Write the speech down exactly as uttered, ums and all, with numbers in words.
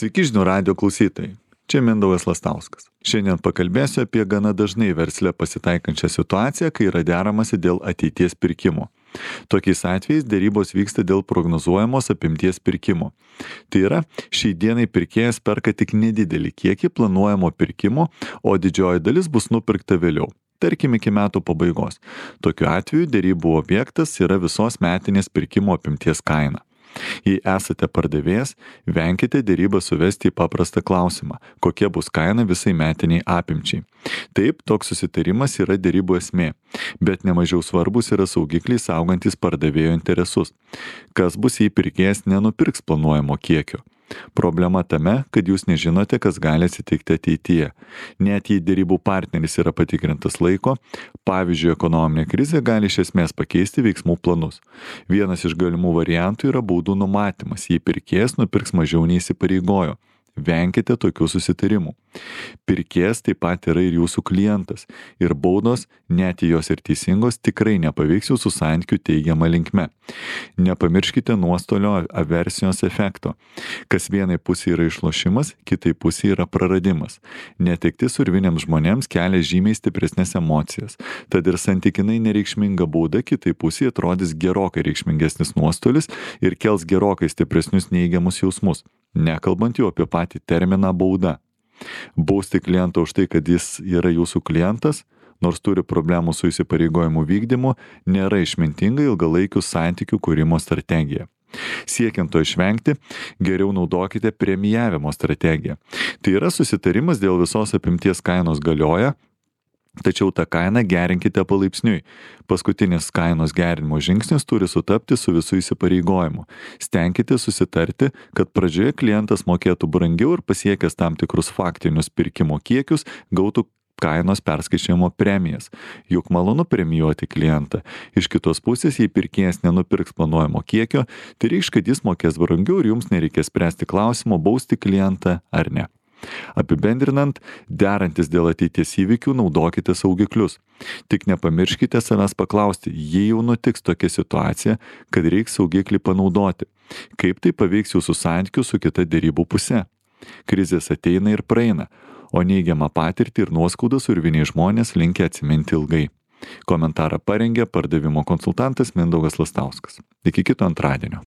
Sveiki žinių radijo klausytojai. Čia Mindaugas Lastauskas. Šiandien pakalbėsiu apie gana dažnai versle pasitaikančią situaciją, kai yra deramasi dėl ateities pirkimo. Tokiais atvejais dėrybos vyksta dėl prognozuojamos apimties pirkimo. Tai yra, šiai dienai pirkėjas perka tik nedidelį kiekį planuojamo pirkimo, o didžioji dalis bus nupirkta vėliau. Tarkim iki metų pabaigos. Tokiu atveju dėrybų objektas yra visos metinės pirkimo apimties kaina. Jei esate pardavėjas, venkite dėrybą suvesti į paprastą klausimą, kokia bus kaina visai metiniai apimčiai. Taip, toks susitarimas yra dėrybų esmė, bet nemažiau svarbus yra saugikliai saugantis pardavėjo interesus. Kas bus, jei pirkėjas nenupirks planuojamo kiekio? Problema tame, kad jūs nežinote, kas gali atsitikti ateityje. Net jei dėrybų partneris yra patikrintas laiko, pavyzdžiui, ekonominė krizė gali iš esmės pakeisti veiksmų planus. Vienas iš galimų variantų yra baudų numatymas, jei pirkėjas nupirks mažiau nei įsipareigojo. Venkite tokių susitarimų. Pirkėjas taip pat yra ir jūsų klientas ir baudos, net jei jos ir teisingos, tikrai nepaveiks jūsų santykių teigiamą linkme. Nepamirškite nuostolio aversijos efekto. Kas vienai pusė yra išlošimas, kitai pusė yra praradimas. Netektis urviniams žmonėms kelia žymiai stipresnės emocijas, tad ir santykinai nereikšminga bauda kitai pusė atrodys gerokai reikšmingesnis nuostolis ir kels gerokai stipresnius neigiamus jausmus. Nekalbant jau apie patį terminą bauda. Bausti klientą už tai, kad jis yra jūsų klientas, nors turi problemų su įsipareigojimu vykdymu, nėra išmintinga ilgalaikių santykių kūrimo strategija. Siekiant to išvengti, geriau naudokite premijavimo strategiją. Tai yra susitarimas dėl visos apimties kainos galioja, tačiau tą kainą gerinkite palaipsniui. Paskutinis kainos gerinimo žingsnis turi sutapti su visų įsipareigojimu. Stenkite susitarti, kad pradžioje klientas mokėtų brangiau ir pasiekęs tam tikrus faktinius pirkimo kiekius gautų kainos perskaičiavimo premijas. Juk malonu premijuoti klientą. Iš kitos pusės, jei pirkėjas nenupirks planuojamo kiekio, tai reikš, kad jis mokės brangiau ir jums nereikės spręsti klausimo, bausti klientą ar ne. Apibendrinant, derantis dėl ateities įvykių, naudokite saugiklius. Tik nepamirškite savęs paklausti, jei jau nutiks tokia situacija, kad reiks saugiklį panaudoti. Kaip tai paveiks jūsų santykių su kita dėrybų puse? Krizės ateina ir praeina, o neigiamą patirtį ir nuoskaudas urviniai žmonės linkę atsiminti ilgai. Komentarą parengė pardavimo konsultantas Mindaugas Lastauskas. Iki kito antradienio.